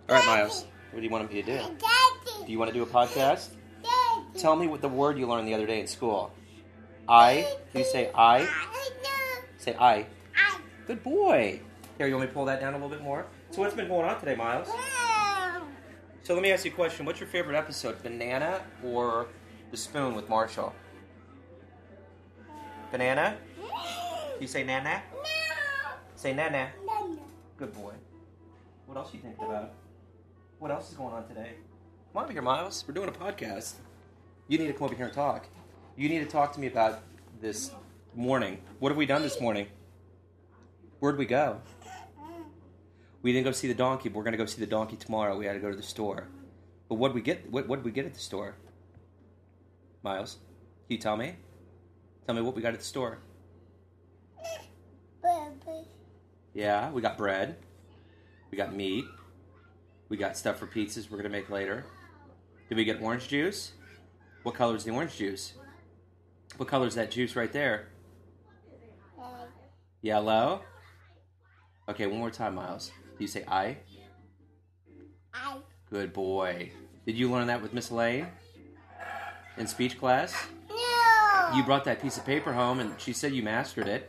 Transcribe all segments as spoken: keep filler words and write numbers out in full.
All right, Miles. What do you want me to do? Do you want to do a podcast? Tell me what the word you learned the other day in school. I. Can you say I? Say I. Good boy. Here, you want me to pull that down a little bit more? So what's been going on today, Miles? So let me ask you a question. What's your favorite episode, Banana or The Spoon with Marshall? Banana? Can you say Nana? Say Nana. Good boy. What else are you thinking about? What else is going on today? Come on over here, Miles. We're doing a podcast. You need to come over here and talk. You need to talk to me about this morning. What have we done this morning? Where'd we go? We didn't go see the donkey, but we're going to go see the donkey tomorrow. We had to go to the store. But what did we get? What did we get at the store? Miles, can you tell me? Tell me what we got at the store. Yeah, we got bread. We got meat. We got stuff for pizzas we're going to make later. Did we get orange juice? What color is the orange juice? What color is that juice right there? Yellow. Okay, one more time, Miles. Do you say I? I. Good boy. Did you learn that with Miss Lane in speech class? No. You brought that piece of paper home and she said you mastered it.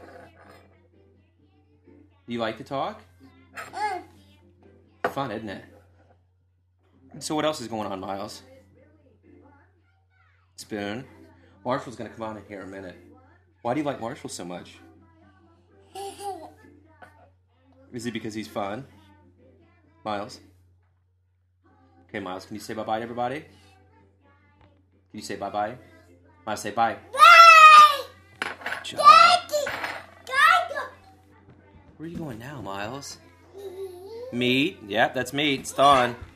Do you like to talk? Uh. Fun, isn't it? So what else is going on, Miles? Spoon. Marshall's going to come on in here in a minute. Why do you like Marshall so much? Is it because he's fun? Miles? Okay, Miles, can you say bye-bye to everybody? Can you say bye-bye? Miles, say bye. Bye! Good job. Daddy! Daddy! Where are you going now, Miles? Meat. Yep, that's meat. It's thawing.